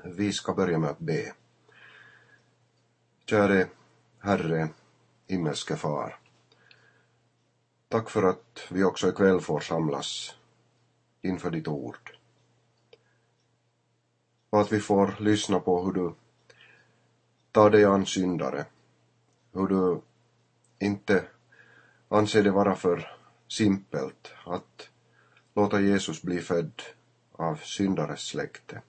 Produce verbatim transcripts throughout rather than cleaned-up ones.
Vi ska börja med att be. Käre Herre, himmelske far. Tack för att vi också ikväll får samlas inför ditt ord. Och att vi får lyssna på hur du tar dig an syndare. Hur du inte anser det vara för simpelt att låta Jesus bli född av syndares släkte.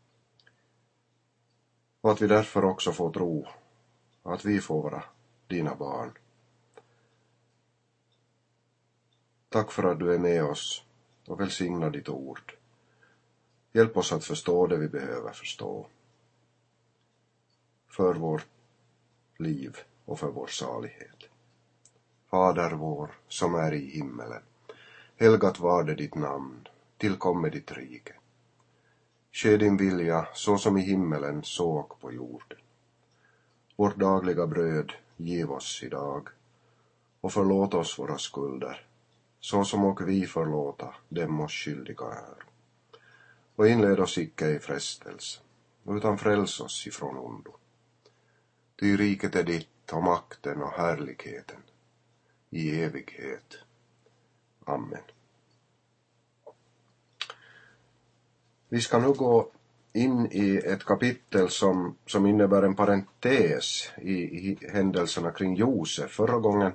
Och att vi därför också får tro att vi får vara dina barn. Tack för att du är med oss och välsigna ditt ord. Hjälp oss att förstå det vi behöver förstå. För vårt liv och för vår salighet. Fader vår som är i himmelen. Helgat var det ditt namn. Tillkomme ditt rike. Ske din vilja så som i himmelen så och på jorden. Vårt dagliga bröd giv oss idag. Och förlåt oss våra skulder. Så som och vi förlåta dem oss skyldiga är. Och inled oss icke i frestelse. Utan fräls oss ifrån ondo. Ty riket är ditt och makten och härligheten. I evighet. Amen. Vi ska nu gå in i ett kapitel som, som innebär en parentes i, i händelserna kring Josef. Förra gången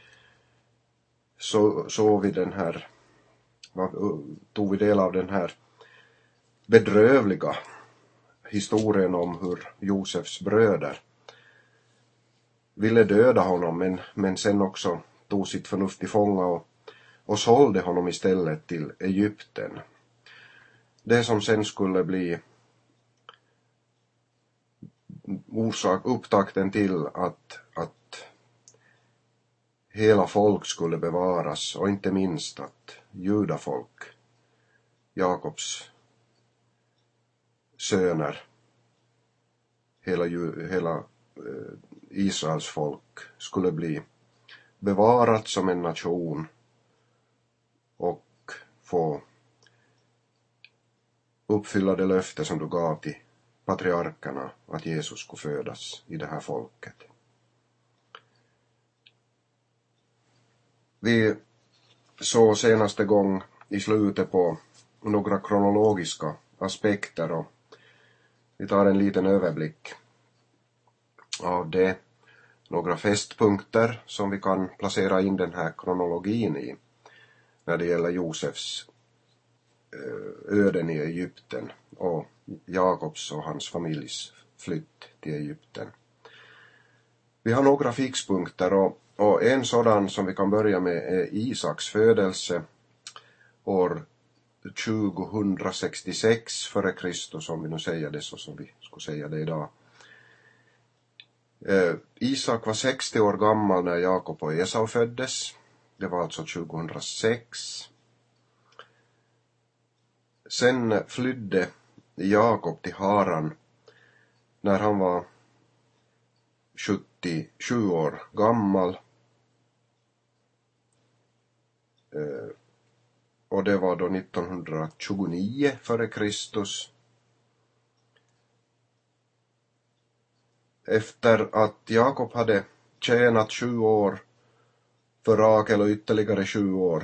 så såg vi den här, tog vi del av den här bedrövliga historien om hur Josefs bröder ville döda honom men, men sen också tog sitt förnuft i fånga och, och sålde honom istället till Egypten. Det som sen skulle bli orsak, upptakten till att, att hela folk skulle bevaras och inte minst att judafolk, Jakobs söner, hela, hela eh, Israels folk skulle bli bevarat som en nation och få uppfylla det löfte som du gav till patriarkerna att Jesus skulle födas i det här folket. Vi såg senaste gång i slutet på några kronologiska aspekter och vi tar en liten överblick av det. Några fästpunkter som vi kan placera in den här kronologin i när det gäller Josefs öden i Egypten och Jakobs och hans familjs flytt till Egypten. Vi har några fixpunkter och, och en sådan som vi kan börja med är Isaks födelse år tjugohundrasextiosex före Kristus, om vi nu säger det så som vi skulle säga det idag. Eh, Isak var sextio år gammal när Jakob och Esau föddes. Det var alltså tjugohundrasex. Sen flydde Jakob till Haran när han var sjuttiosju år gammal. Eh, och det var då nittonhundratjugonio före Kristus. Efter att Jakob hade tjänat sju år för Rakel och ytterligare sju år,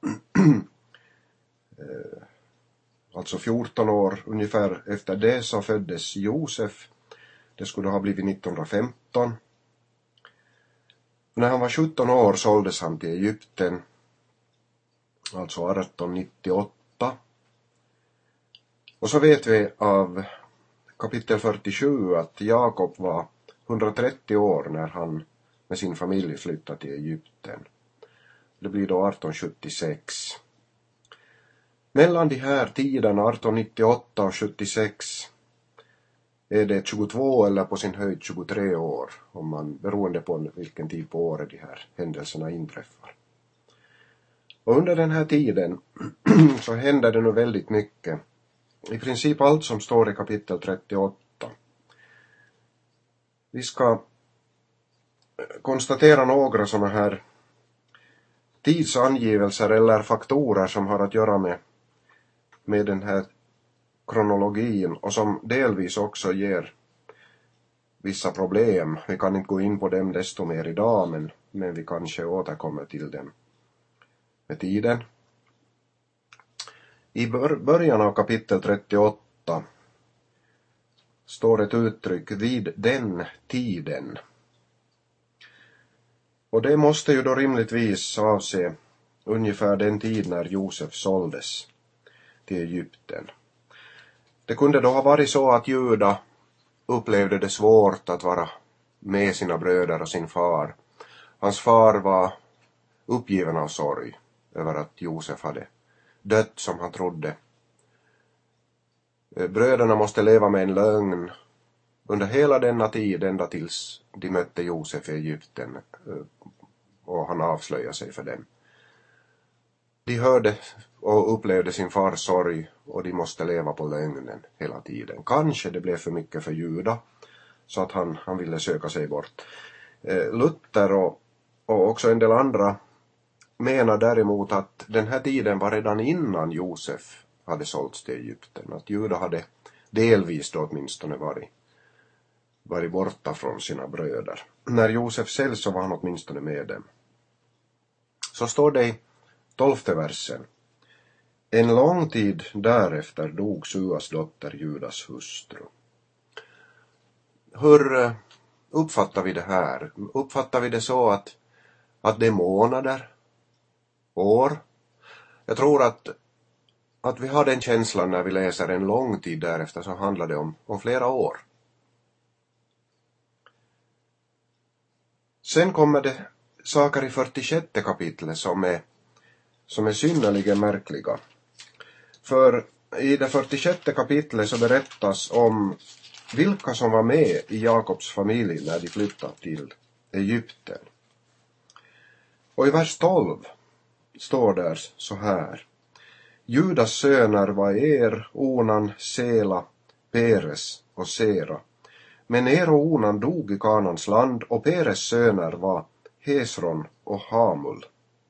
eh, alltså fjorton år ungefär efter det, så föddes Josef. Det skulle ha blivit nittonhundrafemton. När han var sjutton år såldes han till Egypten, alltså arton nittioåtta. Och så vet vi av kapitel fyrtiosju att Jakob var hundratrettio år när han med sin familj flyttade till Egypten. Det blir då arton sjuttiosex. Mellan de här tiderna arton nittioåtta och sjuttiosex är det tjugotvå eller på sin höjd tjugotre år, om man, beroende på vilken tid på året de här händelserna inträffar. Och under den här tiden så händer det nog väldigt mycket. I princip allt som står i kapitel trettioåtta. Vi ska konstatera några sådana här tidsangivelser eller faktorer som har att göra med, med den här kronologin och som delvis också ger vissa problem. Vi kan inte gå in på dem desto mer idag, men, men vi kanske återkommer till dem med tiden. I bör- början av kapitel trettioåtta står ett uttryck vid den tiden. Och det måste ju då rimligtvis avse ungefär den tid när Josef såldes till Egypten. Det kunde då ha varit så att Juda upplevde det svårt att vara med sina bröder och sin far. Hans far var uppgiven av sorg över att Josef hade dött som han trodde. Bröderna måste leva med en lögn under hela denna tid ända tills de mötte Josef i Egypten och han avslöjade sig för dem. De hörde och upplevde sin fars sorg och de måste leva på lögnen hela tiden. Kanske det blev för mycket för Juda så att han, han ville söka sig bort. Eh, Luther och, och också en del andra menar däremot att den här tiden var redan innan Josef hade sålts till Egypten. Att Juda hade delvis då åtminstone varit, varit borta från sina bröder. När Josef säljs så var han åtminstone med dem. Så står det i tolfte versen. En lång tid därefter dog Suas dotter Judas hustru. Hur uppfattar vi det här? Uppfattar vi det så att, att det är månader, år? Jag tror att, att vi har den känslan när vi läser en lång tid därefter så handlar det om, om flera år. Sen kommer det saker i fyrtiosjätte kapitlet som är, som är synnerligen märkliga. För i det fyrtiosjätte kapitlet så berättas om vilka som var med i Jakobs familj när de flyttade till Egypten. Och i vers tolv står där så här. Judas söner var Er, Onan, Sela, Peres och Sera. Men Er och Onan dog i Kanans land och Peres söner var Hesron och Hamul.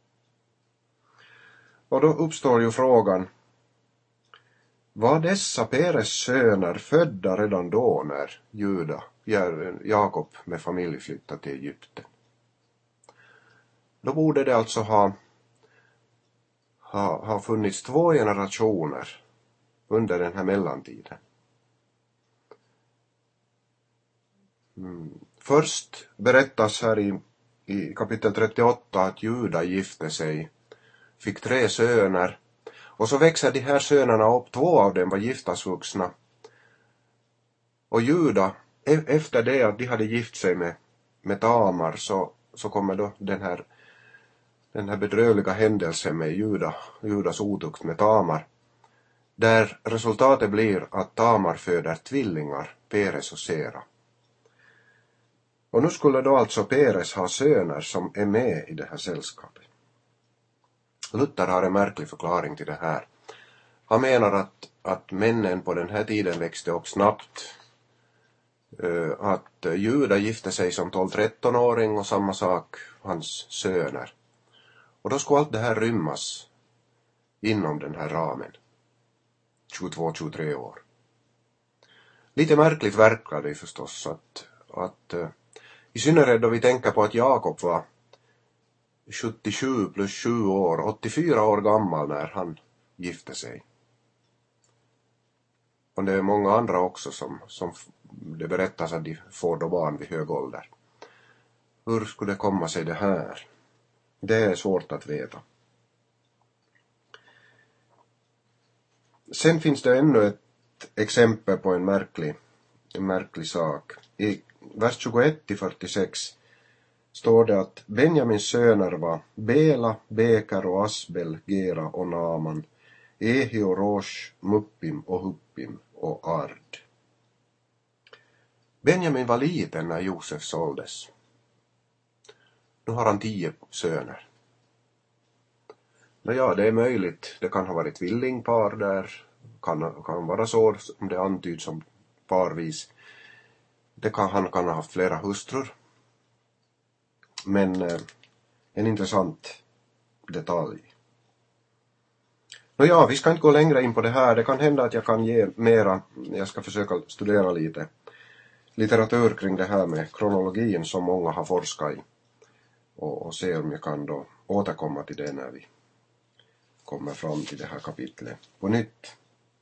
Och då uppstår ju frågan, var dessa Peres söner födda redan då när Juda, Jakob med familj flyttade till Egypten? Då borde det alltså ha, ha, ha funnits två generationer under den här mellantiden. Mm. Först berättas här i, i kapitel trettioåtta att Juda gifte sig, fick tre söner. Och så växer de här sönerna upp, två av dem var giftasvuxna. Och Juda, e- efter det att de hade gift sig med, med Tamar så, så kommer då den här, den här bedrövliga händelsen med Juda, Judas otukt med Tamar. Där resultatet blir att Tamar föder tvillingar, Peres och Sera. Och nu skulle då alltså Peres ha söner som är med i det här sällskapet. Luther har en märklig förklaring till det här. Han menar att, att männen på den här tiden växte upp snabbt. Uh, att uh, Juda gifte sig som tolv-tretton-åring och samma sak hans söner. Och då skulle allt det här rymmas inom den här ramen. tjugotvå till tjugotre år. Lite märkligt verkar det förstås att, att uh, i synnerhet då vi tänker på att Jakob var sjuttiosju plus sju år, åttiofyra år gammal när han gifte sig. Och det är många andra också som, som det berättas att de får då barn vid hög ålder. Hur skulle det komma sig det här? Det är svårt att veta. Sen finns det ännu ett exempel på en märklig, en märklig sak. I vers tjugoett till fyrtiosex står det att Benjamins söner var Bela, Beker och Asbel, Gera och Naaman, Ehi och Rosh, Muppim och Huppim och Ard. Benjamin var liten när Josef såldes. Nu har han tio söner. Nåja, det är möjligt. Det kan ha varit tvillingpar där. Kan, kan vara så som det antyds som parvis. Det kan, han kan ha haft flera hustrur. Men eh, en intressant detalj. Nå ja, vi ska inte gå längre in på det här. Det kan hända att jag kan ge mera. Jag ska försöka studera lite litteratur kring det här med kronologin som många har forskat i. Och, och se om jag kan då återkomma till det när vi kommer fram till det här kapitlet på nytt.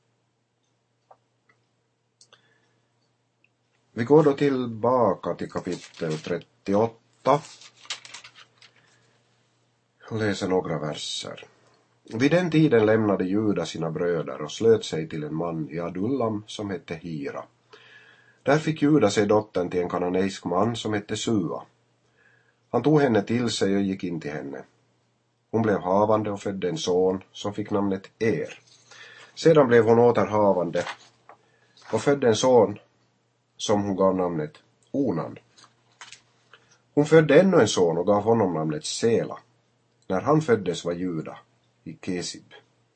Vi går då tillbaka till kapitel trettioåtta och läser några verser. Vid den tiden lämnade Juda sina bröder och slöt sig till en man i Adullam som hette Hira. Där fick Juda sig dottern till en kananeisk man som hette Sua. Han tog henne till sig och gick in till henne. Hon blev havande och födde en son som fick namnet Er. Sedan blev hon återhavande och födde en son som hon gav namnet Onan. Hon födde ännu en son och gav honom namnet Sela. När han föddes var Juda i Kesib.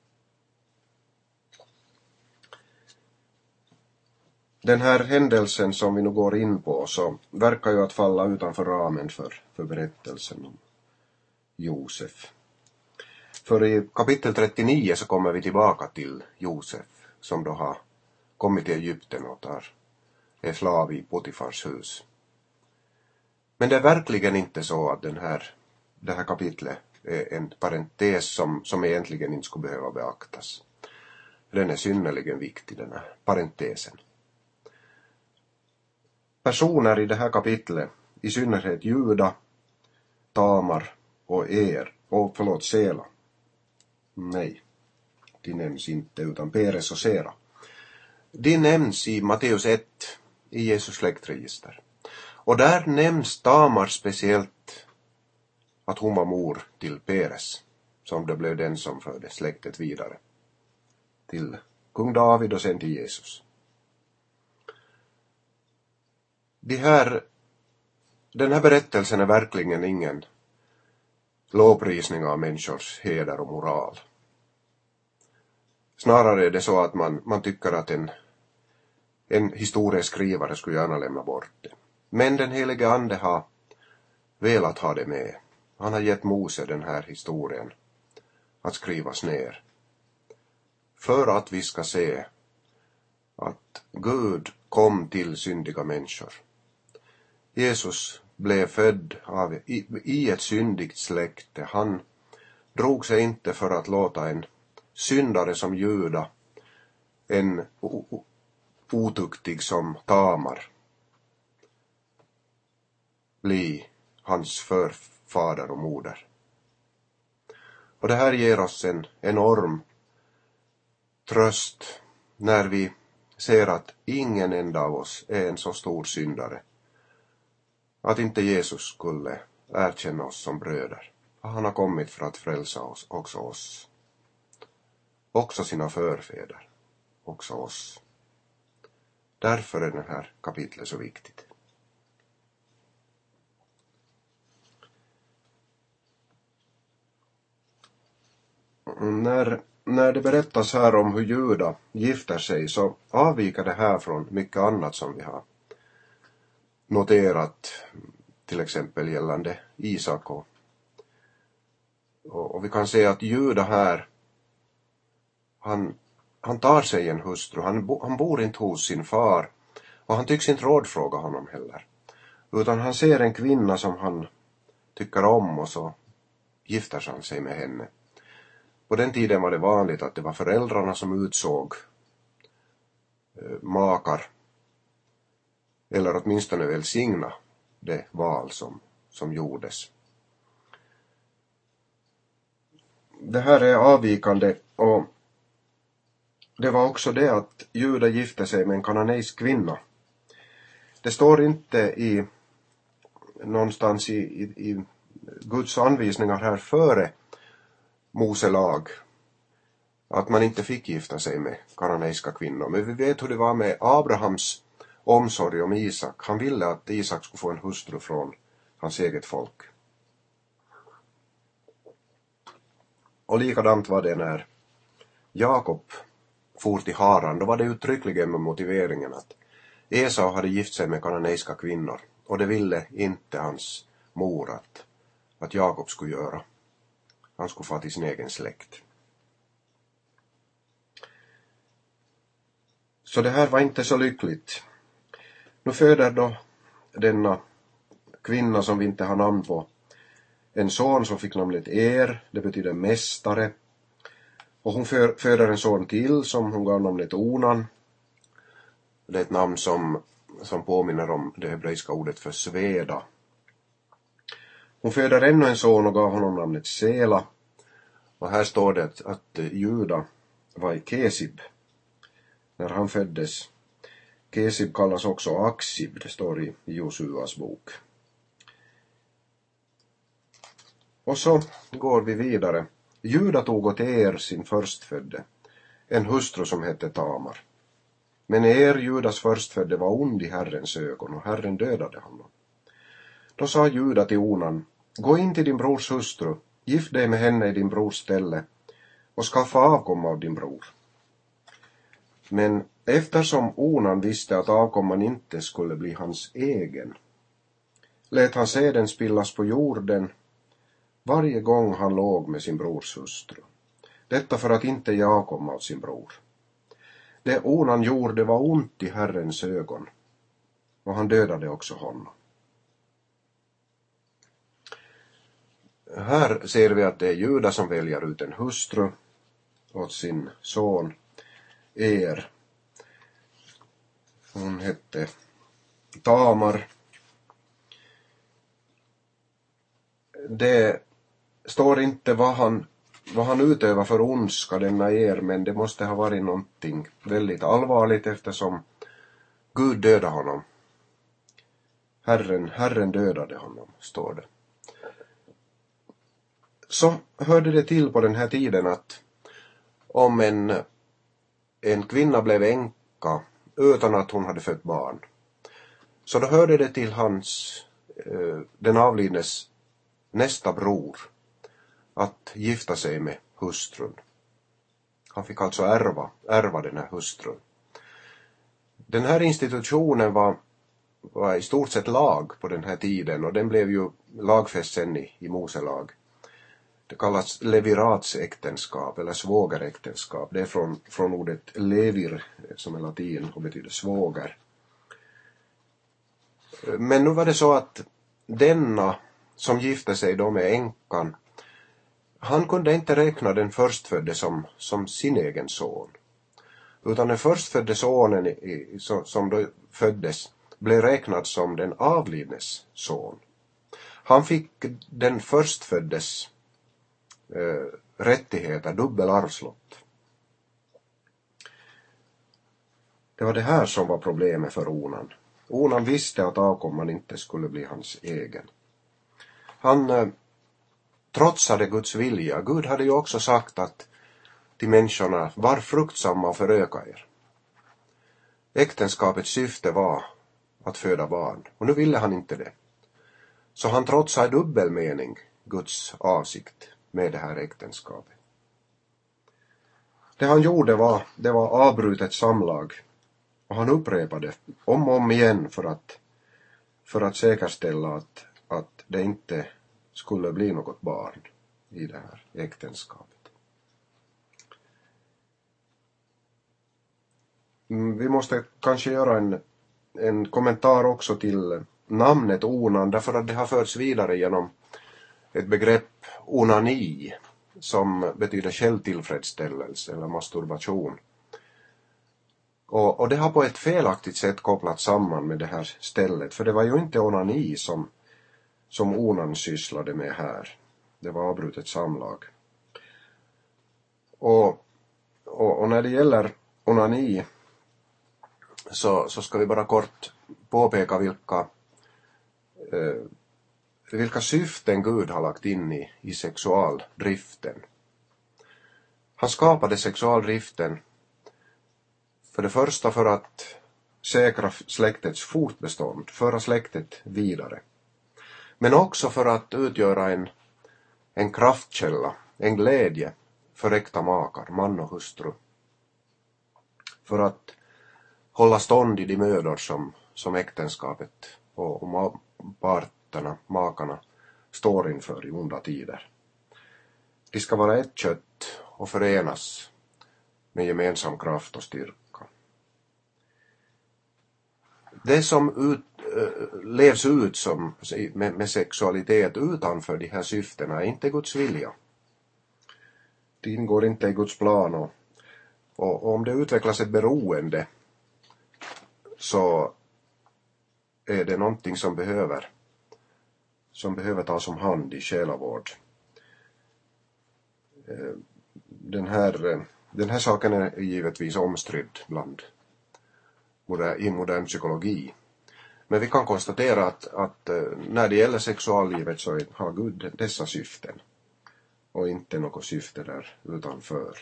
Den här händelsen som vi nu går in på så verkar ju att falla utanför ramen för, för berättelsen om Josef. För i kapitel trettionio så kommer vi tillbaka till Josef som då har kommit till Egypten och tar, är slav i Potifars hus. Men det är verkligen inte så att den här, det här kapitlet är en parentes som, som egentligen inte skulle behöva beaktas. Den är synnerligen viktig, den här parentesen. Personer i det här kapitlet, i synnerhet Juda, Tamar och Er, och förlåt Sela. Nej, de nämns inte utan Peres och Sera. De nämns i Matteus ett i Jesus släktregister. Och där nämns Tamar speciellt att hon var mor till Peres, som det blev den som förde släktet vidare till kung David och sen till Jesus. De här, den här berättelsen är verkligen ingen lovprisning av människors heder och moral. Snarare är det så att man, man tycker att en, en historieskrivare skulle gärna lämna bort det. Men den helige ande har velat ha det med. Han har gett Mose den här historien att skrivas ner. För att vi ska se att Gud kom till syndiga människor. Jesus blev född av, i, i ett syndigt släkte. Han drog sig inte för att låta en syndare som Juda, en o, otuktig som Tamar, bli hans förfader och moder. Och det här ger oss en enorm tröst när vi ser att ingen enda av oss är en så stor syndare att inte Jesus skulle erkänna oss som bröder. Han har kommit för att frälsa oss, också oss. Också sina förfäder, också oss. Därför är den här kapitlet så viktigt. När, när det berättas här om hur Juda gifter sig så avviker det här från mycket annat som vi har noterat, till exempel gällande Isak. Och, och vi kan se att Juda här, han, han tar sig en hustru, han, bo, han bor inte hos sin far och han tycks inte rådfråga honom heller. Utan han ser en kvinna som han tycker om och så gifter han sig med henne. På den tiden var det vanligt att det var föräldrarna som utsåg eh, makar. Eller åtminstone välsigna det val som, som gjordes. Det här är avvikande och det var också det att Juda gifte sig med en kananeisk kvinna. Det står inte i någonstans i, i, i Guds anvisningar här före Mose lag att man inte fick gifta sig med kananeiska kvinnor. Men vi vet hur det var med Abrahams omsorg om Isak. Han ville att Isak skulle få en hustru från hans eget folk. Och likadant var det när Jakob for till Haran. Då var det uttryckligen med motiveringen att Esau hade gift sig med kananeiska kvinnor. Och det ville inte hans mor att, att Jakob skulle göra. Han skulle få till sin egen släkt. Så det här var inte så lyckligt. Nu föder då denna kvinna som vi inte har namn på en son som fick namnet Er, det betyder mästare. Och hon för, föder en son till som hon gav namnet Onan. Det är ett namn som, som påminner om det hebreiska ordet för sveda. Hon föder ännu en son och gav honom namnet Sela. Och här står det att, att Juda var i Kesib när han föddes. Kesib kallas också Aksib, det står i Josuas bok. Och så går vi vidare. Juda tog åt Er sin förstfödde, en hustru som hette Tamar. Men Er, Judas förstfödde, var ond i Herrens ögon och Herren dödade honom. Då sa Juda till Onan, gå in till din brors hustru, gift dig med henne i din brors ställe och skaffa avkomma av din bror. Men eftersom Onan visste att avkomman inte skulle bli hans egen, lät han seden spillas på jorden varje gång han låg med sin brors hustru. Detta för att inte ge avkomma av sin bror. Det Onan gjorde var ont i Herrens ögon, och han dödade också honom. Här ser vi att det är Juda som väljer ut en hustru åt sin son Er. Hon hette Tamar. Det står inte vad han, vad han utövar för ondska, denna Er, men det måste ha varit någonting väldigt allvarligt eftersom Gud dödade honom. Herren, Herren dödade honom, står det. Så hörde det till på den här tiden att om en, en kvinna blev änka utan att hon hade fött barn, så då hörde det till hans, eh, den avlidnes nästa bror att gifta sig med hustrun. Han fick alltså ärva, ärva den här hustrun. Den här institutionen var, var i stort sett lag på den här tiden, och den blev ju lagfäst sen i, i Moselag. Det kallas leviratsäktenskap eller svågeräktenskap. Det är från, från ordet levir som är latin och betyder svåger. Men nu var det så att denna som gifte sig då med änkan, han kunde inte räkna den förstfödde som, som sin egen son. Utan den förstfödde sonen i, som då föddes blev räknad som den avlidnes son. Han fick den förstföddes eh, rättigheter, dubbel arvslott. Det var det här som var problemet för Onan. Onan visste att avkomman inte skulle bli hans egen. Han eh, trotsade Guds vilja. Gud hade ju också sagt att till människorna, var fruktsamma och föröka er. Äktenskapets syfte var att föda barn, och nu ville han inte det. Så han trotsade dubbel mening Guds avsikt med det här äktenskapet. Det han gjorde var, det var avbrutet samlag, och han upprepade om och om igen för att, för att säkerställa att, att det inte skulle bli något barn i det här äktenskapet. Vi måste kanske göra en, en kommentar också till namnet Onan, därför att det har förts vidare genom ett begrepp onani som betyder självtillfredsställelse eller masturbation. Och, och det har på ett felaktigt sätt kopplats samman med det här stället, för det var ju inte onani som, som Onan sysslade med här. Det var avbrutet samlag. Och, och, och när det gäller onani så, så ska vi bara kort påpeka vilka, eh, vilka syften Gud har lagt in i, i sexualdriften. Han skapade sexualdriften för det första för att säkra släktets fortbestånd, föra släktet vidare. Men också för att utgöra en, en kraftkälla, en glädje för äkta makar, man och hustru. För att hålla stånd i de mödor som, som äktenskapet och, och parterna, makarna, står inför i onda tider. De ska vara ett kött och förenas med gemensam kraft och styrka. det som ut, äh, levs ut som, med, med sexualitet utanför de här syftena är inte Guds vilja. Det ingår inte i Guds plan, och, och, och om det utvecklas ett beroende så är det någonting som behöver som behöver tas om hand i själavård. Den här, den här saken är givetvis omstridd bland i modern psykologi. Men vi kan konstatera att, att när det gäller sexuallivet så har Gud dessa syften och inte något syfte där utanför.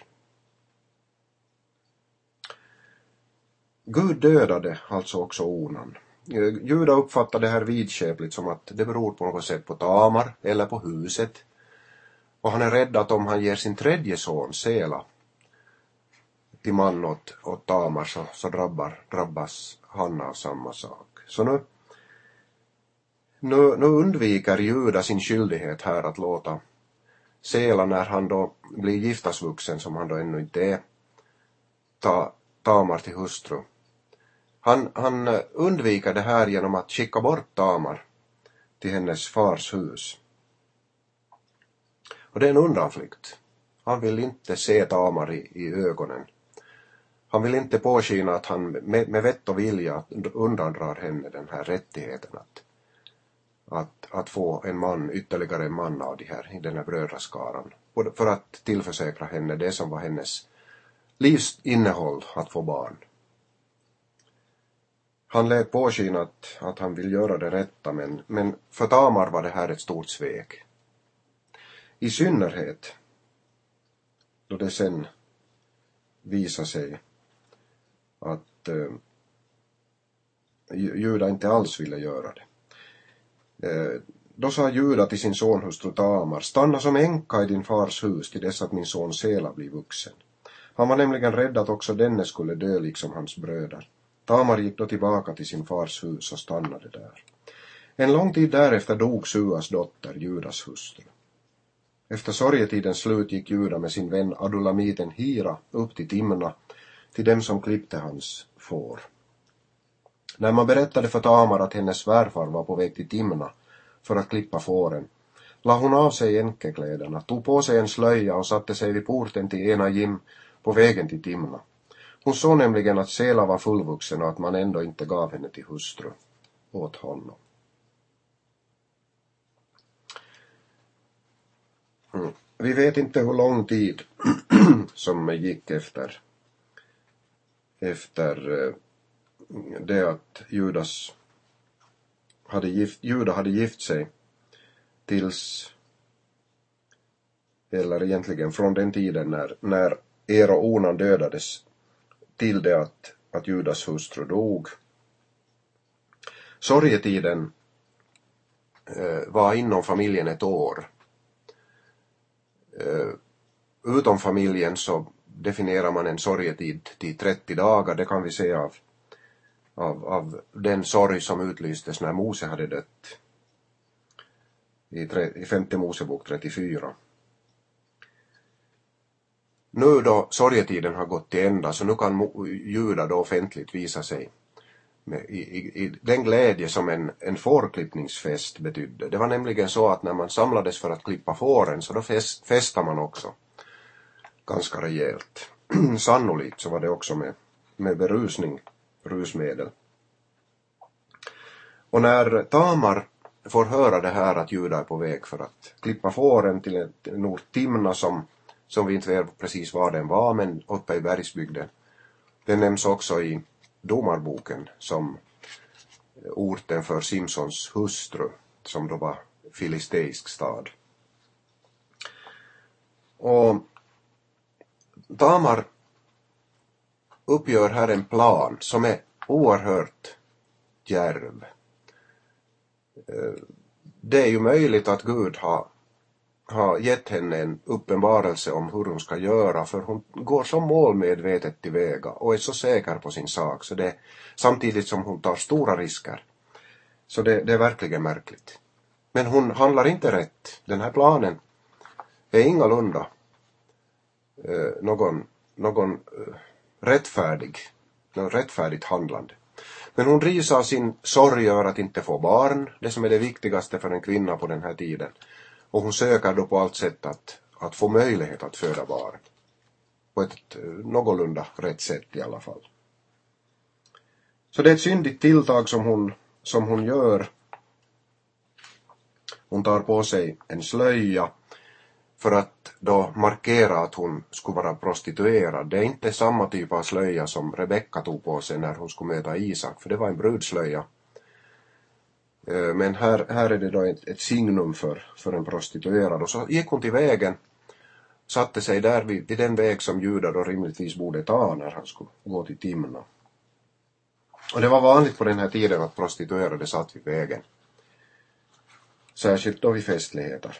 Gud dödade alltså också Onan. Juda uppfattade det här vidskepligt som att det beror på något sätt på Tamar eller på huset. Och han är rädd att om han ger sin tredje son Sela till man åt, åt Tamar så, så drabbar, drabbas han av samma sak. Så nu, nu, nu undviker Juda sin skyldighet här att låta Sela, när han då blir giftasvuxen, som han då ännu inte är, ta Tamar till hustru. Han, han undviker det här genom att skicka bort Tamar till hennes fars hus. Och det är en undanflykt. Han vill inte se Tamar i, i ögonen. Han vill inte påskina att han med, med vett och vilja undandrar henne den här rättigheten att, att, att få en man, ytterligare en man av de här, i den här brödraskaran. För att tillförsäkra henne det som var hennes livs innehåll, att få barn. Han lät påskina att, att han vill göra det rätta, men, men för Tamar var det här ett stort svek. I synnerhet då det sen visar sig att eh, Juda inte alls ville göra det. Eh, då sa Juda till sin sonhustru Tamar: stanna som änka i din fars hus till dess att min son Sela blir vuxen. Han var nämligen rädd att också denne skulle dö liksom hans bröder. Tamar gick då tillbaka till sin fars hus och stannade där. En lång tid därefter dog Suas dotter, Judas hustru. Efter sorgetidens slut gick Juda med sin vän Adulamiten Hira upp till Timna, till dem som klippte hans får. När man berättade för Tamar att hennes svärfar var på väg till Timna för att klippa fåren, la hon av sig enkekläderna, tog på sig en slöja och satte sig vid porten till Enajim på vägen till Timna. Hon såg nämligen att Sela var fullvuxen och att man ändå inte gav henne till hustru åt honom. Mm. Vi vet inte hur lång tid som gick efter efter det att Judas hade gift, Juda hade gift sig tills, eller egentligen från den tiden när, när Er och Onan dödades till det att, att Judas hustru dog. Sorgetiden eh, var inom familjen ett år. Eh, utom familjen så definierar man en sorgetid till trettio dagar. Det kan vi se av, av, av den sorg som utlystes när Mose hade dött. I, tre, i femte Mosebok trettiofyra. Nu då sorgetiden har gått till ända, så nu kan Juda då offentligt visa sig med, i, i, i den glädje som en, en fårklippningsfest betydde. Det var nämligen så att när man samlades för att klippa fåren så då fest, festade man också ganska rejält. Sannolikt så var det också med, med berusning, rusmedel. Och när Tamar får höra det här att Juda är på väg för att klippa fåren till en ort Timna som som vi inte vet precis var den var, men uppe i bergsbygden. Den nämns också i domarboken som orten för Simsons hustru, som då var filisteisk stad. Och Tamar uppgör här en plan som är oerhört djärv. Det är ju möjligt att Gud har har gett henne en uppenbarelse om hur hon ska göra, för hon går så målmedvetet tillväga och är så säker på sin sak, så det, samtidigt som hon tar stora risker. Så det, det är verkligen märkligt. Men hon handlar inte rätt. Den här planen är ingalunda eh, någon, någon eh, rättfärdig, någon rättfärdigt handlande. Men hon drivs av sin sorg över att inte få barn, det som är det viktigaste för en kvinna på den här tiden. Och hon söker då på allt sätt att, att få möjlighet att föda barn. På ett någorlunda rätt sätt i alla fall. Så det är ett syndigt tilltag som hon, som hon gör. Hon tar på sig en slöja för att då markera att hon skulle vara prostituerad. Det är inte samma typ av slöja som Rebecka tog på sig när hon skulle möta Isak, för det var en brudslöja. Men här, här är det då ett, ett signum för, för en prostituerad. Och så gick hon till vägen, satte sig där vid, vid den väg som Juda då rimligtvis borde ta när han skulle gå till Timna. Och det var vanligt på den här tiden att prostituerade satt vid vägen. Särskilt då vid festligheter.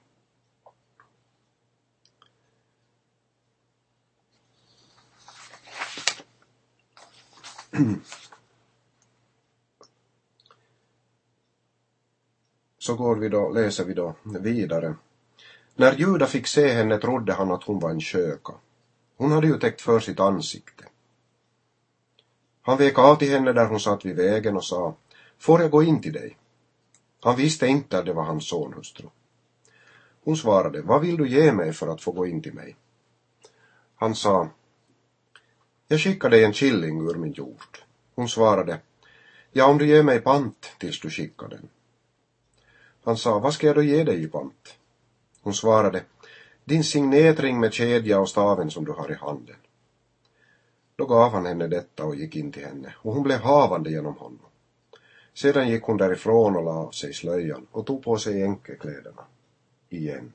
Så går vi då, läser vi då vidare. När Juda fick se henne trodde han att hon var en köka. Hon hade ju täckt för sitt ansikte. Han vek av till henne där hon satt vid vägen och sa: får jag gå in till dig? Han visste inte att det var hans sonhustru. Hon svarade: vad vill du ge mig för att få gå in till mig? Han sa: jag skickar dig en killing ur min jord. Hon svarade: ja, om du ger mig pant tills du skickar den. Han sa: vad ska jag då ge dig i pant? Hon svarade: din signetring med kedja och staven som du har i handen. Då gav han henne detta och gick in till henne, och hon blev havande genom honom. Sedan gick hon därifrån och la av sig slöjan och tog på sig enkekläderna igen.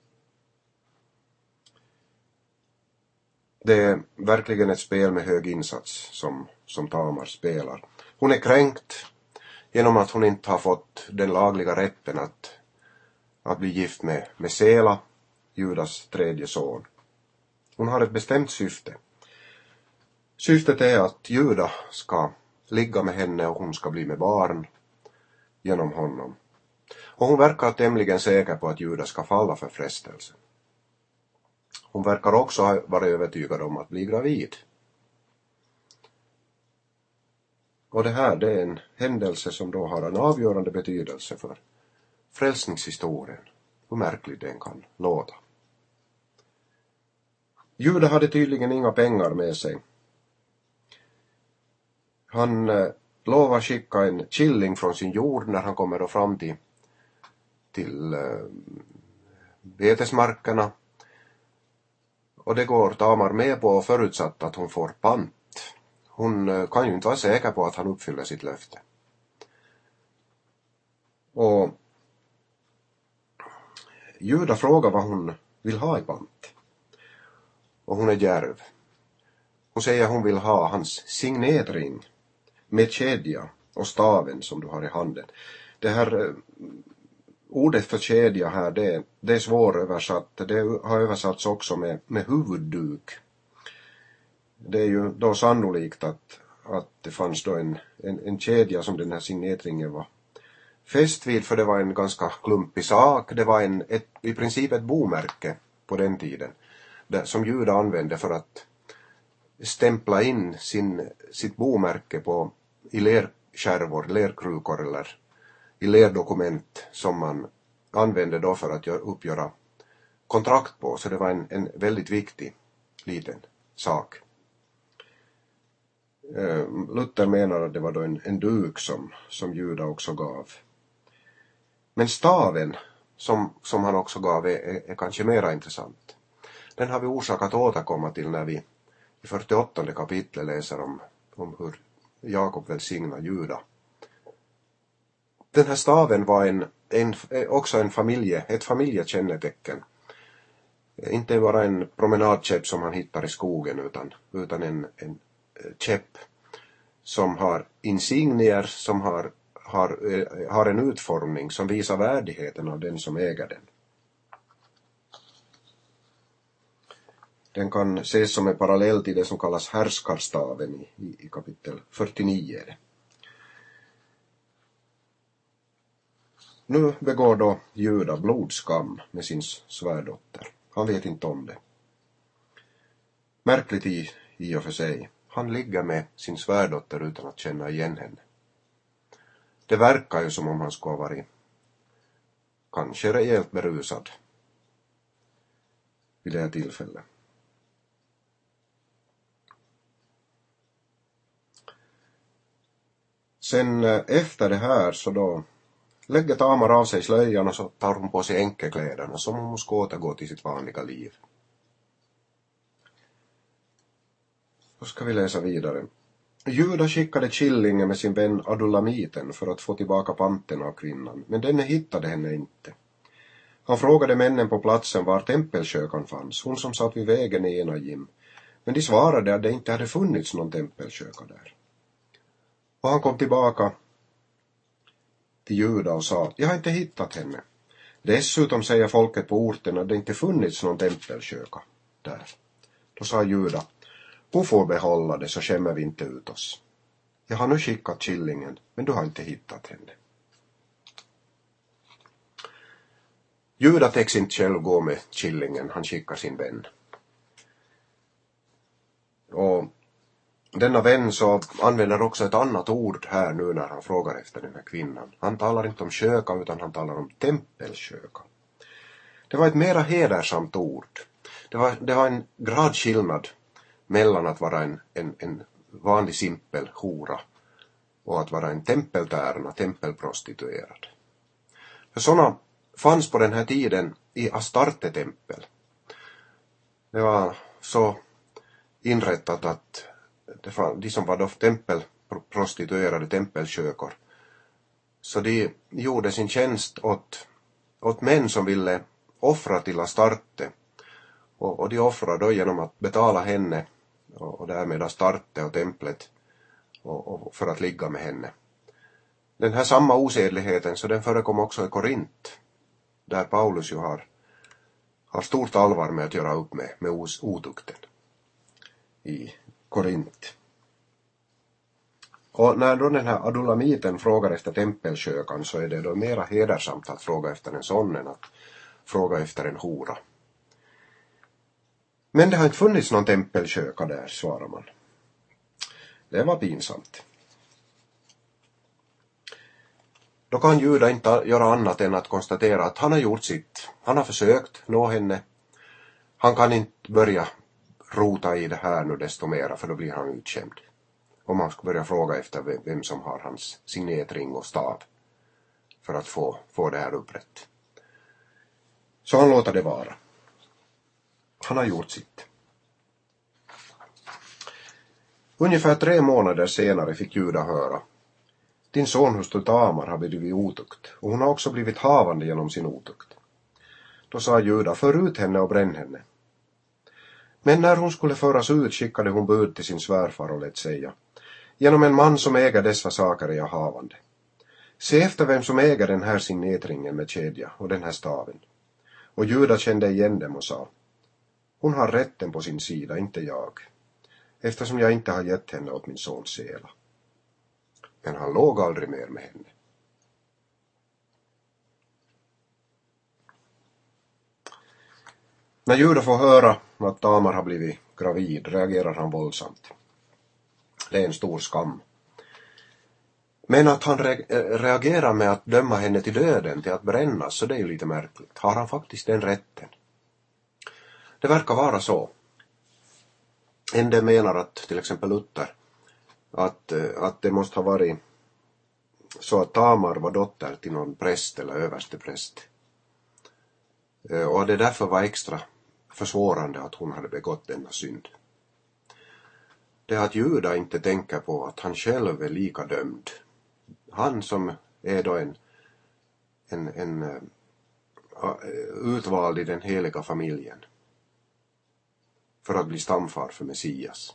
Det är verkligen ett spel med hög insats som, som Tamar spelar. Hon är kränkt genom att hon inte har fått den lagliga rätten att, att bli gift med, med Sela, Judas tredje son. Hon har ett bestämt syfte. Syftet är att Juda ska ligga med henne och hon ska bli med barn genom honom. Och hon verkar tämligen säker på att Juda ska falla för frestelsen. Hon verkar också vara övertygad om att bli gravid. Och det här, det är en händelse som då har en avgörande betydelse för frälsningshistorien. Hur märkligt den kan låta. Juda hade tydligen inga pengar med sig. Han eh, lovar skicka en killing från sin jord när han kommer då fram till, till eh, betesmarkerna. Och det går Tamar med på, förutsatt att hon får pant. Hon eh, kan ju inte vara säker på att han uppfyller sitt löfte. Och Juda frågar vad hon vill ha i pant. Och hon är djärv. Hon säger att hon vill ha hans signetring med kedja och staven som du har i handen. Det här eh, ordet för kedja här, det, det är svåröversatt. Det har översatts också med, med huvudduk. Det är ju då sannolikt att, att det fanns då en, en, en kedja som den här signetringen var fäst vid, för det var en ganska klumpig sak. Det var en, ett, i princip ett bomärke på den tiden, där, som Juda använde för att stämpla in sin, sitt bomärke på, i lerskärvor, lerkrukor eller i lerdokument som man använde då för att uppgöra kontrakt på. Så det var en, en väldigt viktig liten sak. Luther menar att det var då en, en duk som, som Juda också gav. Men staven som, som han också gav är, är, är kanske mera intressant. Den har vi orsak att återkomma till när vi i fyrtioåttonde kapitlet läser om, om hur Jakob välsignar Juda. Den här staven var en, en, också en familje, ett familjekännetecken. Inte bara en promenadkäpp som han hittar i skogen, utan, utan en, en käpp som har insignier, som har, har, har en utformning som visar värdigheten av den som äger den. Den kan ses som en parallell till det som kallas härskarstaven i, i, i kapitel fyrtionio. Nu begår då Juda blodskam med sin svärdotter. Han vet inte om det. Märkligt i, i och för sig. han ligger med sin svärdotter utan att känna igen henne. Det verkar ju som om han skulle ha varit kanske rejält berusad vid det här tillfället. Sen efter det här så då lägger Tamar av sig slöjan och så tar hon på sig enkekläderna som hon ska återgå till sitt vanliga liv. Då ska vi läsa vidare. Juda skickade Killingen med sin vän Adulamiten för att få tillbaka panten av kvinnan, men denne hittade henne inte. Han frågade männen på platsen var tempelkökan fanns, hon som satt vid vägen i Enajim, men de svarade att det inte hade funnits någon tempelköka där. Och han kom tillbaka till Juda och sa, jag har inte hittat henne. Dessutom säger folket på orten att det inte funnits någon tempelköka där. Då sa Juda, hon får behålla det så skämmer vi inte ut oss. Jag har nu skickat Killingen, men du har inte hittat henne. Juda täcks inte själv gå med Killingen, han skickar sin vän. Och denna vän så använder också ett annat ord här nu när han frågar efter den här kvinnan. Han talar inte om köka utan han talar om tempelköka. Det var ett mera hedersamt ord. Det var, det var en gradskillnad mellan att vara en, en, en vanlig simpel hora och att vara en tempeltärna, tempelprostituerad. För sådana fanns på den här tiden i Astarte-tempel. Det var så inrättat att det var, de som var då tempelprostituerade tempelkökor, så de gjorde sin tjänst åt, åt män som ville offra till Astarte. Och, och de offrade då genom att betala henne och, och därmed Astarte och templet och, och för att ligga med henne. Den här samma osedligheten så den förekom också i Korint, där Paulus ju har, har stort allvar med att göra upp med, med os, otukten i Korint. Och när då den här Adulamiten frågar efter tempelkökan så är det då mera hedersamt att fråga efter en sån än att fråga efter en hora. Men det har inte funnits någon tempelköka där, svarar man. Det var pinsamt. Då kan Juda inte göra annat än att konstatera att han har gjort sitt. Han har försökt nå henne. Han kan inte börja rota i det här nu desto mera, för då blir han utskämd. Om man ska börja fråga efter vem som har hans signetring och stav för att få, få det här upprätt. Så han låter det vara. Han har gjort sitt. Ungefär tre månader senare fick Juda höra. Din sonhustru Tamar har blivit otukt och hon har också blivit havande genom sin otukt. Då sa Juda, för ut henne och bränn henne. Men när hon skulle föras ut skickade hon bud till sin svärfar och lät säga, genom en man som äger dessa saker är jag havande. Se efter vem som äger den här signetringen med kedja och den här staven. Och Juda kände igen dem och sa, hon har rätten på sin sida, inte jag, eftersom jag inte har gett henne åt min son Sela. Men han låg aldrig mer med henne. När Juda får höra att Tamar har blivit gravid reagerar han våldsamt. Det är en stor skam. Men att han re- reagerar med att döma henne till döden, till att brännas, så det är ju lite märkligt. Har han faktiskt den rätten? Det verkar vara så. En del menar att, till exempel Luther, att, att det måste ha varit så att Tamar var dotter till någon präst eller överste präst. Och det därför var extra försvårande att hon hade begått denna synd. Det är att Juda inte tänker på att han själv är lika dömd. Han som är då en, en, en uh, utvald i den heliga familjen för att bli stamfar för Messias.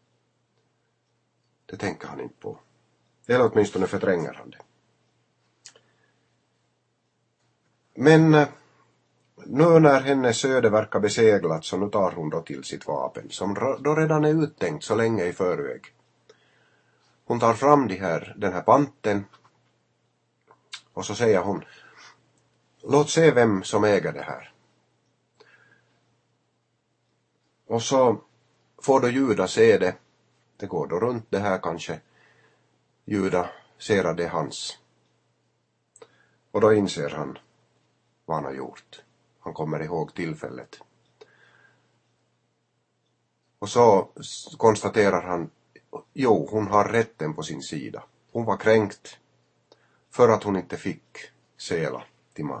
Det tänker han inte på. Eller åtminstone förtränger han det. Men uh, nu när hennes öde verkar beseglat så nu tar hon då till sitt vapen som då redan är uttänkt så länge i förväg. Hon tar fram de här, den här panten och så säger hon, låt se vem som äger det här. Och så får då Juda se det Det går då runt det här kanske. Juda ser att det är hans. Och då inser han vad han har gjort. Han kommer ihåg tillfället. Och så konstaterar han, jo, hon har rätten på sin sida. Hon var kränkt för att hon inte fick Sela till man.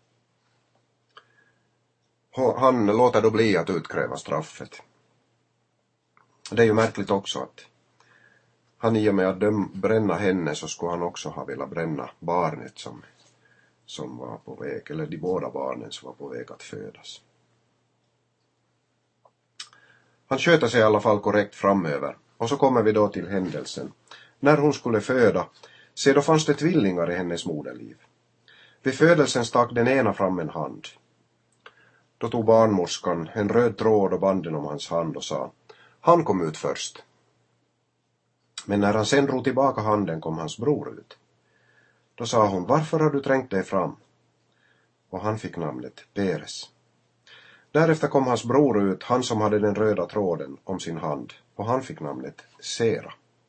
Han låter då bli att utkräva straffet. Det är ju märkligt också att han i och med att döm, bränna henne så skulle han också ha velat bränna barnet som, som var på väg, eller de båda barnen som var på väg att födas. Han sköter sig i alla fall korrekt framöver. Och så kommer vi då till händelsen. När hon skulle föda, se då fanns det tvillingar i hennes moderliv. Vid födelsen stack den ena fram en hand. Då tog barnmorskan en röd tråd och band den om hans hand och sa, han kom ut först. Men när han sen drog tillbaka handen kom hans bror ut. Då sa hon, varför har du trängt dig fram? Och han fick namnet Peres. Därefter kom hans bror ut, han som hade den röda tråden om sin hand, och han fick namnet Sera.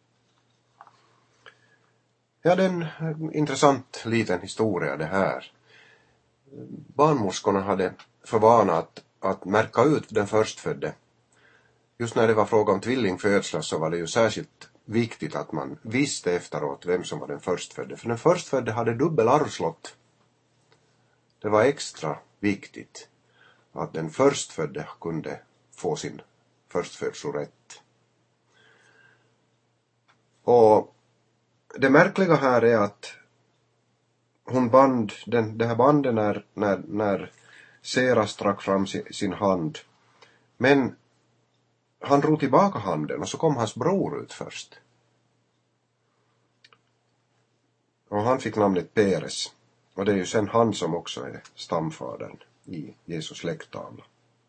Ja, det är en intressant liten historia det här. Barnmorskorna hade för vana att, att märka ut den förstfödde. Just när det var fråga om tvillingfödslar så var det ju särskilt viktigt att man visste efteråt vem som var den förstfödde. För den förstfödde hade dubbel arvslott. Det var extra viktigt att den förstfödde kunde få sin förstfödslorätt. Och det märkliga här är att hon band, den, det här banden när, när, när Sera strack fram sin, sin hand. Men han drog tillbaka handen och så kom hans bror ut först. Och han fick namnet Peres. Och det är ju sen han som också är stamfadern i Jesus släkttavla.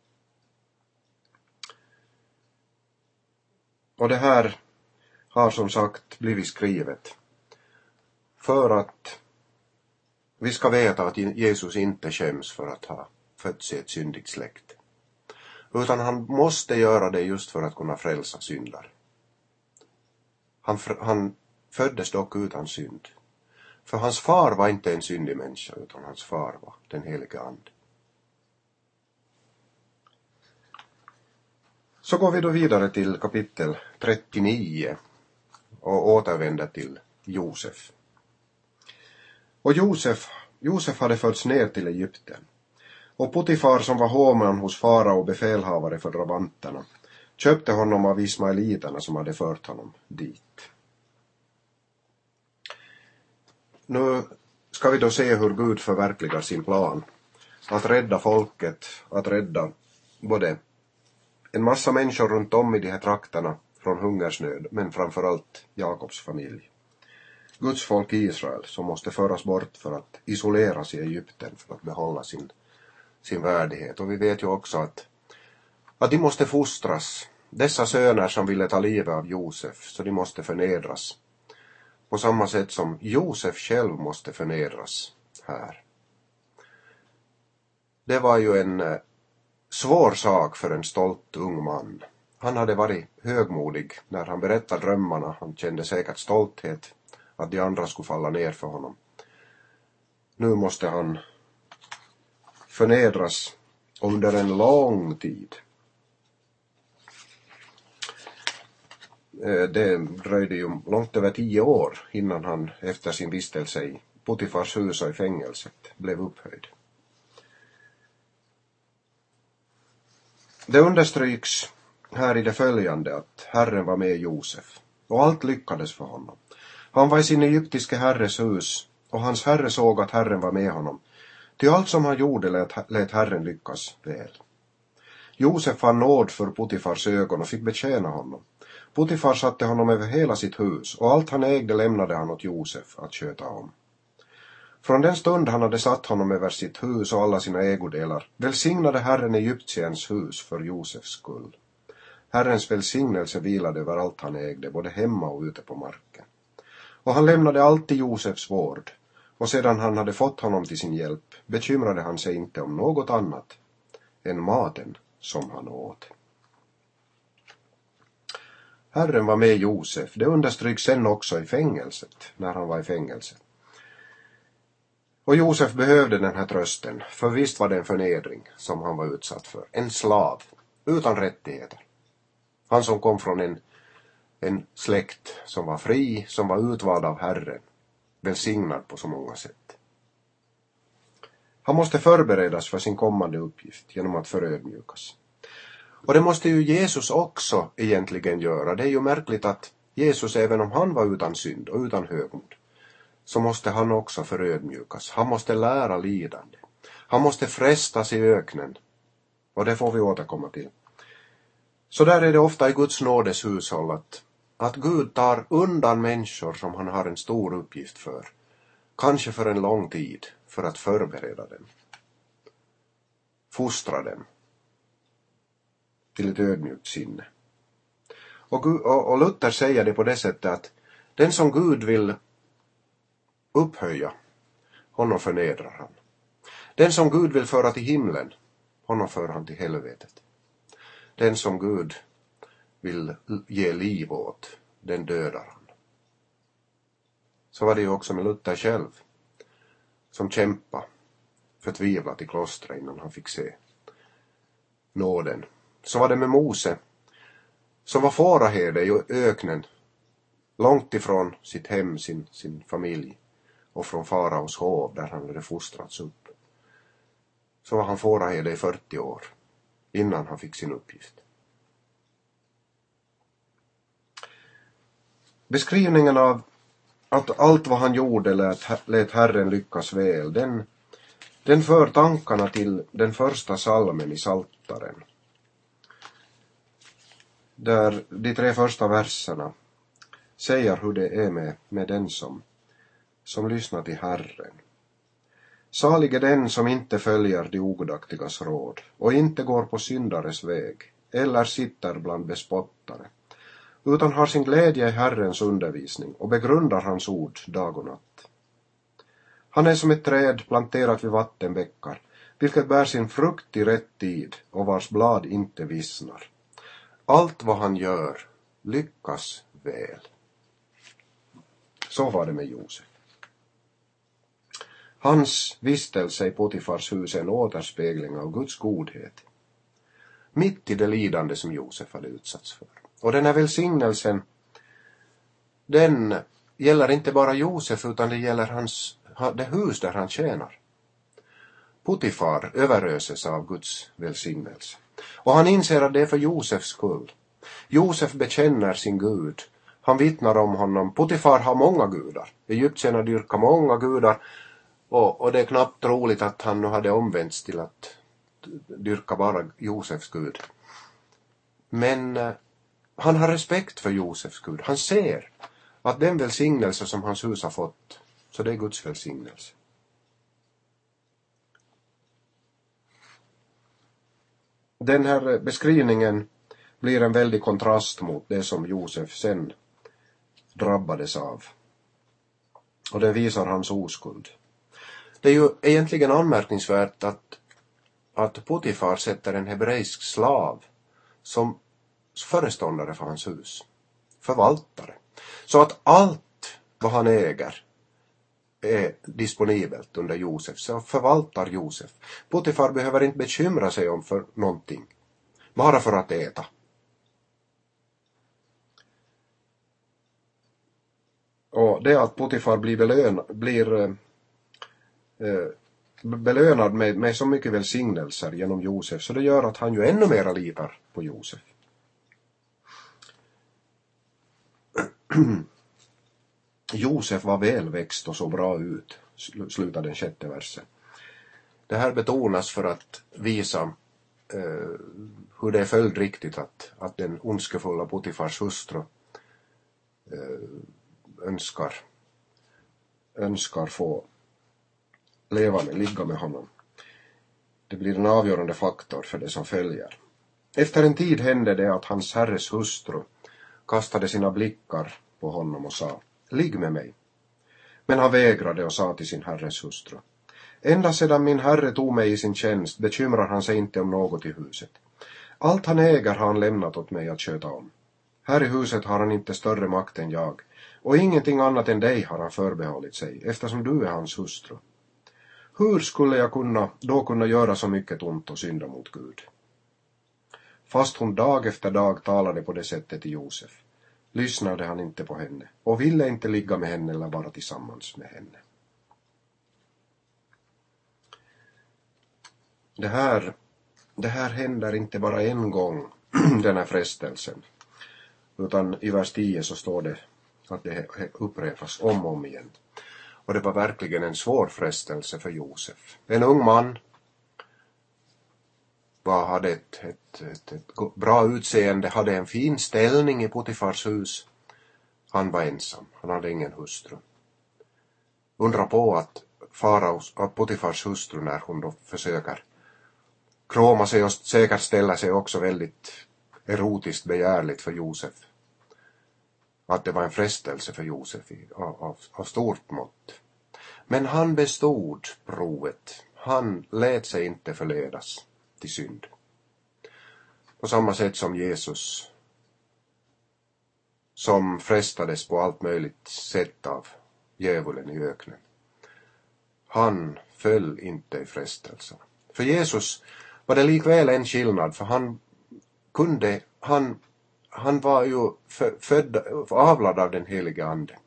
Och det här har som sagt blivit skrivet för att vi ska veta att Jesus inte skäms för att ha fötts i ett syndigt släkt. Utan han måste göra det just för att kunna frälsa syndare. Han, han föddes dock utan synd. För hans far var inte en syndig människa utan hans far var den helige ande. Så går vi då vidare till kapitel trettionio och återvänder till Josef. Och Josef, Josef hade förts ner till Egypten. Och Potifar som var hovman hos farao och befälhavare för drabanterna köpte honom av ismaeliterna som hade fört honom dit. Nu ska vi då se hur Gud förverkligar sin plan. Att rädda folket, att rädda både en massa människor runt om i de här trakterna från hungersnöd, men framförallt Jakobs familj. Guds folk i Israel som måste föras bort för att isoleras i Egypten för att behålla sin, sin värdighet. Och vi vet ju också att, att de måste fostras. Dessa söner som ville ta livet av Josef, så de måste förnedras. På samma sätt som Josef själv måste förnedras här. Det var ju en eh, svår sak för en stolt ung man. Han hade varit högmodig när han berättade drömmarna. Han kände säkert stolthet att de andra skulle falla ner för honom. Nu måste han förnedras under en lång tid. Det dröjde ju långt över tio år innan han efter sin vistelse i Potifars hus och i fängelset blev upphöjd. Det understryks här i det följande att Herren var med Josef och allt lyckades för honom. Han var i sin egyptiske herres hus och hans herre såg att Herren var med honom. Till allt som han gjorde lät, lät Herren lyckas väl. Josef fann nåd för Potifars ögon och fick betjäna honom. Potifar satte honom över hela sitt hus och allt han ägde lämnade han åt Josef att sköta om. Från den stund han hade satt honom över sitt hus och alla sina ägodelar välsignade Herren Egyptiens hus för Josefs skull. Herrens välsignelse vilade över allt han ägde, både hemma och ute på marken. Och han lämnade allt i Josefs vård, och sedan han hade fått honom till sin hjälp bekymrade han sig inte om något annat än maten som han åt. Herren var med Josef. Det understryks sen också i fängelset, när han var i fängelse. Och Josef behövde den här trösten, för visst var det en förnedring som han var utsatt för. En slav, utan rättigheter. Han som kom från en, en släkt som var fri, som var utvald av Herren. Välsignad på så många sätt. Han måste förberedas för sin kommande uppgift genom att förödmjukas. Och det måste ju Jesus också egentligen göra. Det är ju märkligt att Jesus, även om han var utan synd och utan högmod, så måste han också förödmjukas. Han måste lära lidande. Han måste frestas i öknen. Och det får vi återkomma till. Så där är det ofta i Guds nådes hushåll att, att Gud tar undan människor som han har en stor uppgift för. Kanske för en lång tid, för att förbereda dem. Fostra dem till ett ödmjukt sinne. Och, och, och Luther säger det på det sättet att den som Gud vill upphöja, honom förnedrar han. Den som Gud vill föra till himlen, honom för han till helvetet. Den som Gud vill ge liv åt, den dödar han. Så var det ju också med Luther själv, som kämpade förtvivlat i klostret innan han fick se nåden. Så var det med Mose, som var fåraherde i öknen, långt ifrån sitt hem, sin, sin familj, och från faraos hov där han hade fostrats upp. Så var han fåraherde i fyrtio år, innan han fick sin uppgift. Beskrivningen av att allt vad han gjorde lät, lät Herren lyckas väl, den, den för tankarna till den första salmen i Saltaren. Där de tre första verserna säger hur det är med, med den som, som lyssnar till Herren. Salig är den som inte följer de ogudaktigas råd och inte går på syndares väg eller sitter bland bespottare, utan har sin glädje i Herrens undervisning och begrundar hans ord dag och natt. Han är som ett träd planterat vid vattenbäckar, vilket bär sin frukt i rätt tid och vars blad inte vissnar. Allt vad han gör lyckas väl. Så var det med Josef. Hans vistelse i Potifars hus är en återspegling av Guds godhet. Mitt i det lidande som Josef hade utsatts för. Och den här välsignelsen, den gäller inte bara Josef utan det gäller hans, det hus där han tjänar. Potifar överöses av Guds välsignelse. Och han inser att det är för Josefs skull. Josef bekänner sin Gud. Han vittnar om honom. Potifar har många gudar. Egyptierna dyrkar många gudar. Och, och det är knappt troligt att han nu hade omvänts till att dyrka bara Josefs Gud. Men eh, han har respekt för Josefs Gud. Han ser att den välsignelse som hans hus har fått, så det är Guds välsignelse. Den här beskrivningen blir en väldig kontrast mot det som Josef sen drabbades av. Och det visar hans oskuld. Det är ju egentligen anmärkningsvärt att, att Potifar sätter en hebreisk slav som föreståndare för hans hus. Förvaltare. Så att allt vad han äger är disponibelt under Josef. Så förvaltar Josef. Potifar behöver inte bekymra sig om för någonting. Bara för att äta. Och det att Potifar blir, belön, blir eh, belönad med, med så mycket välsignelser genom Josef, så det gör att han ju ännu mera litar på Josef. Josef var välväxt och så bra ut, slutar den sjätte versen. Det här betonas för att visa eh, hur det är följdriktigt att, att den ondskefulla Potifars hustru eh, önskar, önskar få leva med, ligga med honom. Det blir en avgörande faktor för det som följer. Efter en tid hände det att hans herres hustru kastade sina blickar på honom och sa: ligg med mig. Men han vägrade och sa till sin herres hustru: ända sedan min herre tog mig i sin tjänst bekymrar han sig inte om något i huset. Allt han äger har han lämnat åt mig att sköta om. Här i huset har han inte större makt än jag, och ingenting annat än dig har han förbehållit sig, eftersom du är hans hustru. Hur skulle jag kunna, då kunna göra så mycket ont och synda mot Gud? Fast hon dag efter dag talade på det sättet till Josef, lyssnade han inte på henne och ville inte ligga med henne eller vara tillsammans med henne. Det här, det här händer inte bara en gång, den här frestelsen. Utan i vers tio så står det att det upprepas om och om igen. Och det var verkligen en svår frestelse för Josef. En ung man var, hade ett, ett, ett, ett bra utseende, hade en fin ställning i Potifars hus. Han var ensam, han hade ingen hustru. Undra på att Faraos, att Potifars hustru, när hon då försöker kroma sig och säkert ställa sig också väldigt erotiskt begärligt för Josef. Att det var en frestelse för Josef i, av, av, av stort mått. Men han bestod provet. Han lät sig inte förledas till synd. På samma sätt som Jesus, som frestades på allt möjligt sätt av djävulen i öknen. Han föll inte i frestelsen. För Jesus var det likväl en skillnad, för han kunde, han, han var ju född, avlad av den helige ande.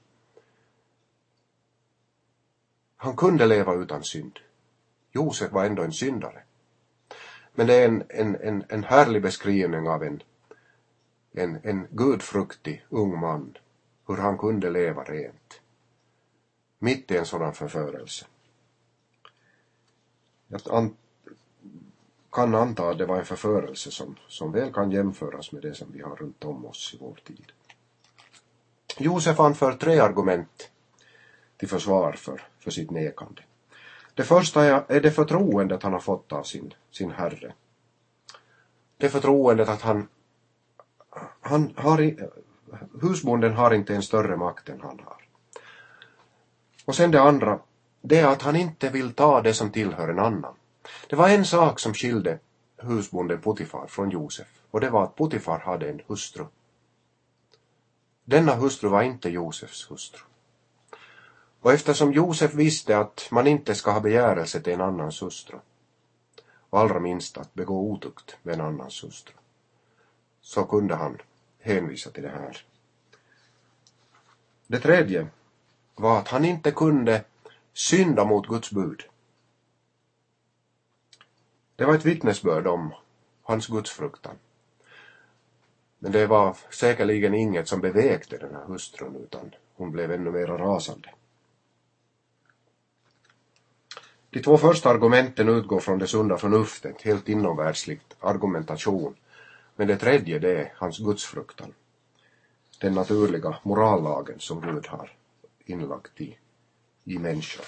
Han kunde leva utan synd. Josef var ändå en syndare. Men det är en, en, en, en härlig beskrivning av en, en, en gudfruktig ung man, hur han kunde leva rent. Mitt i en sådan förförelse. Jag an, kan anta att det var en förförelse som, som väl kan jämföras med det som vi har runt om oss i vår tid. Josef anför tre argument till försvar för, för sitt nekande. Det första är, är det förtroendet han har fått av sin, sin herre. Det förtroendet att han, han har, husbonden har inte en större makt än han har. Och sen det andra, det är att han inte vill ta det som tillhör en annan. Det var en sak som skilde husbonden Potifar från Josef, och det var att Potifar hade en hustru. Denna hustru var inte Josefs hustru. Och eftersom Josef visste att man inte ska ha begärelse till en annans hustru, och allra minst att begå otukt med en annans hustru, så kunde han hänvisa till det här. Det tredje var att han inte kunde synda mot Guds bud. Det var ett vittnesbörd om hans gudsfruktan. Men det var säkerligen inget som bevägde den här hustrun, utan hon blev ännu mer rasande. De två första argumenten utgår från det sunda förnuftet, helt inomvärldsligt argumentation. Men det tredje, det är hans gudsfruktan. Den naturliga morallagen som Gud har inlagt i, i människan.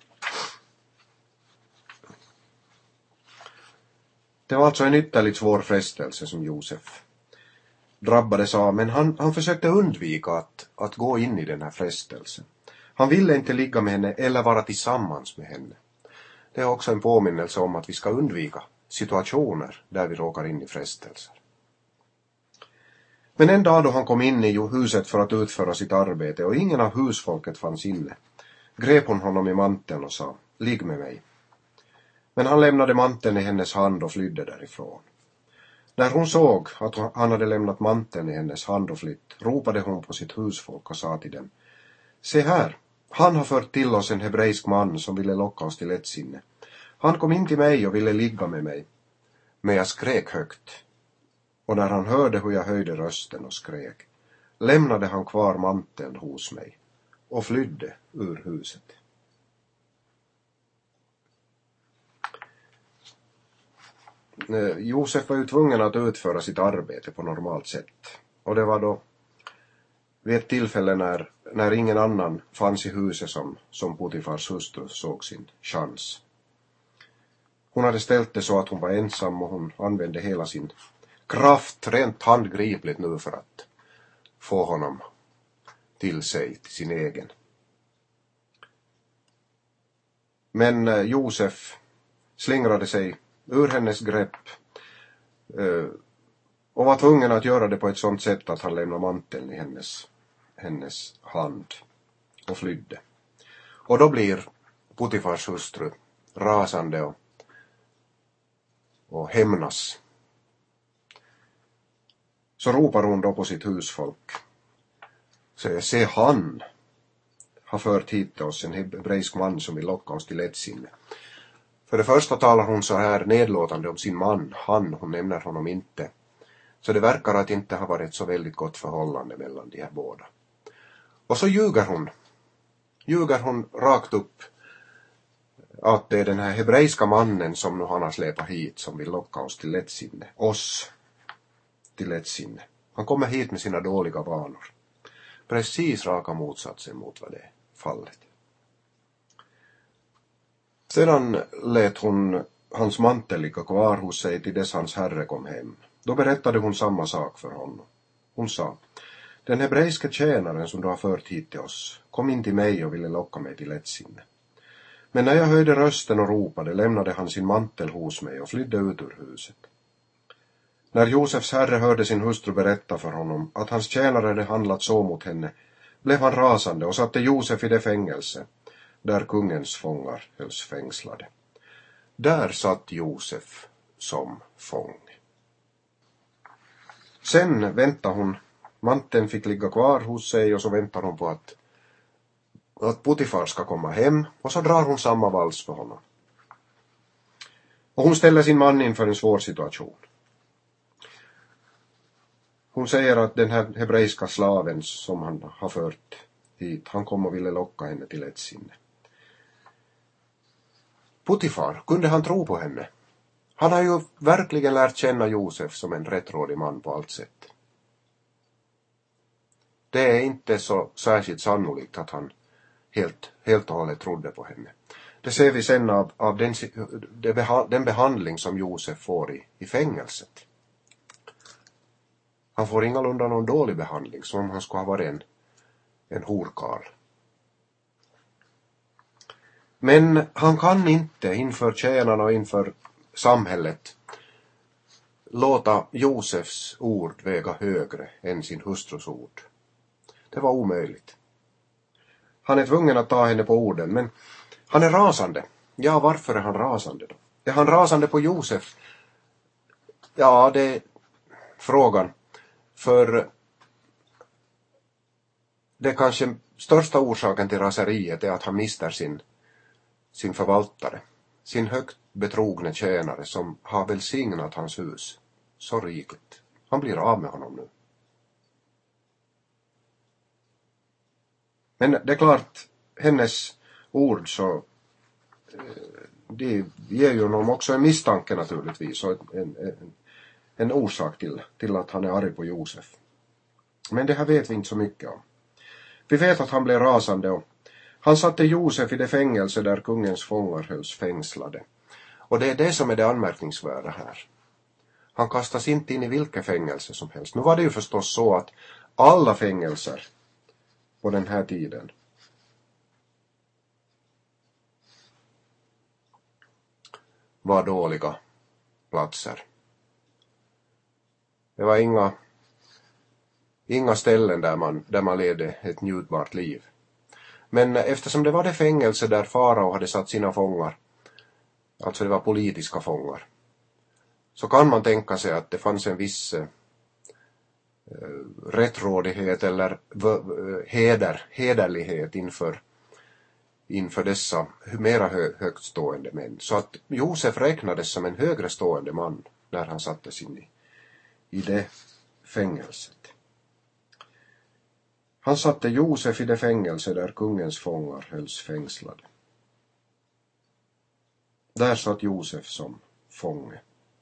Det var alltså en ytterligt svår frestelse som Josef drabbades av, men han, han försökte undvika att, att gå in i den här frestelsen. Han ville inte ligga med henne eller vara tillsammans med henne. Det är också en påminnelse om att vi ska undvika situationer där vi råkar in i frestelser. Men en dag då han kom in i huset för att utföra sitt arbete och ingen av husfolket fanns inne, grep hon honom i manteln och sa, ligg med mig. Men han lämnade manteln i hennes hand och flydde därifrån. När hon såg att han hade lämnat manteln i hennes hand och flytt, ropade hon på sitt husfolk och sa till dem, se här, han har fört till oss en hebreisk man som ville locka oss till lättsinne. Han kom in till mig och ville ligga med mig, men jag skrek högt. Och när han hörde hur jag höjde rösten och skrek, lämnade han kvar manteln hos mig och flydde ur huset. Josef var ju tvungen att utföra sitt arbete på normalt sätt. Och det var då vid ett tillfälle när, när ingen annan fanns i huset som, som Potifars hustru såg sin chans. Hon hade ställt det så att hon var ensam och hon använde hela sin kraft rent handgripligt nu för att få honom till sig, till sin egen. Men Josef slingrade sig ur hennes grepp, och var tvungen att göra det på ett sådant sätt att han lämnade manteln i hennes, hennes hand och flydde. Och då blir Putifars hustru rasande och, och hämnas. Så ropar hon då på sitt husfolk. Säger, se han har fört hit till oss en hebreisk man som vill locka oss till lättsinne. För det första talar hon så här nedlåtande om sin man, han, hon nämner honom inte. Så det verkar att inte ha varit så väldigt gott förhållande mellan de här båda. Och så ljuger hon. Ljuger hon rakt upp att det är den här hebreiska mannen som nu han har släpat hit som vill locka oss till lättsinne. Oss till lättsinne. Han kommer hit med sina dåliga vanor. Precis raka motsatsen mot vad det är fallet. Sedan lät hon hans mantel ligga kvar hos sig till dess hans herre kom hem. Då berättade hon samma sak för honom. Hon sa, den hebreiska tjänaren som du har fört hit till oss kom in till mig och ville locka mig till lättsinne. Men när jag hörde rösten och ropade lämnade han sin mantel hos mig och flydde ut ur huset. När Josefs herre hörde sin hustru berätta för honom att hans tjänare hade handlat så mot henne blev han rasande och satte Josef i det fängelse där kungens fångar hölls fängslade. Där satt Josef som fång. Sen väntade hon, manteln fick ligga kvar hos sig och så väntar hon på att, att Putifar ska komma hem och så drar hon samma vals för honom. Och hon ställer sin man inför en svår situation. Hon säger att den här hebreiska slaven som han har fört hit, han kom och ville locka henne till ett sinne. Putifar, kunde han tro på henne? Han har ju verkligen lärt känna Josef som en rättrådig man på allt sätt. Det är inte så särskilt sannolikt att han helt, helt och hållet trodde på henne. Det ser vi sen av, av den, den behandling som Josef får i, i fängelset. Han får ingalunda någon dålig behandling som om han skulle ha varit en, en horkarl. Men han kan inte inför tjänarna och inför samhället låta Josefs ord väga högre än sin hustrus ord. Det var omöjligt. Han är tvungen att ta henne på orden, men han är rasande. Ja, varför är han rasande då? Är han rasande på Josef? Ja, det är frågan. För det kanske största orsaken till raseriet är att han mister sin, sin förvaltare. Sin högt betrogne tjänare som har välsignat hans hus så rikligt. Han blir av med honom nu. Men det är klart, hennes ord så de ger ju honom också en misstanke naturligtvis och en, en, en orsak till, till att han är arg på Josef. Men det här vet vi inte så mycket om. Vi vet att han blev rasande och han satte Josef i det fängelse där kungens fångar hölls fängslade. Och det är det som är det anmärkningsvärda här. Han kastas inte in i vilket fängelse som helst. Nu var det ju förstås så att alla fängelser på den här tiden var dåliga platser. Det var inga, inga ställen där man, där man ledde ett njutbart liv. Men eftersom det var det fängelse där farao hade satt sina fångar, alltså det var politiska fångar, så kan man tänka sig att det fanns en viss eh, rättrådighet eller v- heder, hederlighet inför, inför dessa mera hö, högt stående män. Så att Josef räknades som en högre stående man när han sattes in i, i det fängelset. Han satte Josef i det fängelse där kungens fångar hölls fängslade. Där satt Josef som fånge.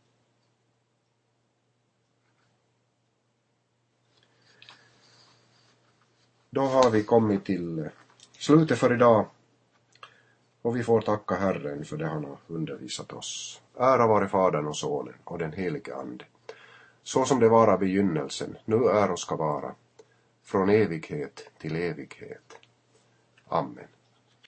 Då har vi kommit till slutet för idag och vi får tacka Herren för det han har undervisat oss. Ära vare Fadern och Sonen och den helige Ande, så som det var av begynnelsen, nu är och ska vara, från evighet till evighet. Amen.